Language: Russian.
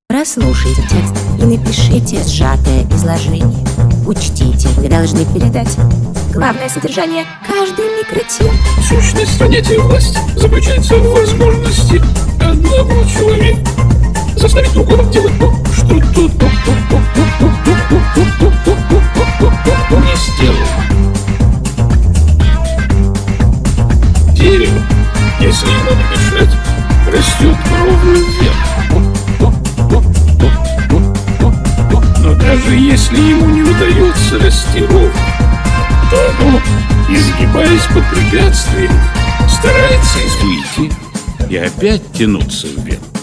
Прослушайте текст и напишите сжатое изложение. Учтите, вы должны передать главное содержание каждой микротем. Сущность понятия власти заключается в возможности одного человека заставить другого делать то, что тот не сделал. Дерево, если ему не мешать, растет ровно вверх. Но даже если ему не удается расти ровно, то оно, изгибаясь под препятствием, старается их выйти и опять тянуться вверх.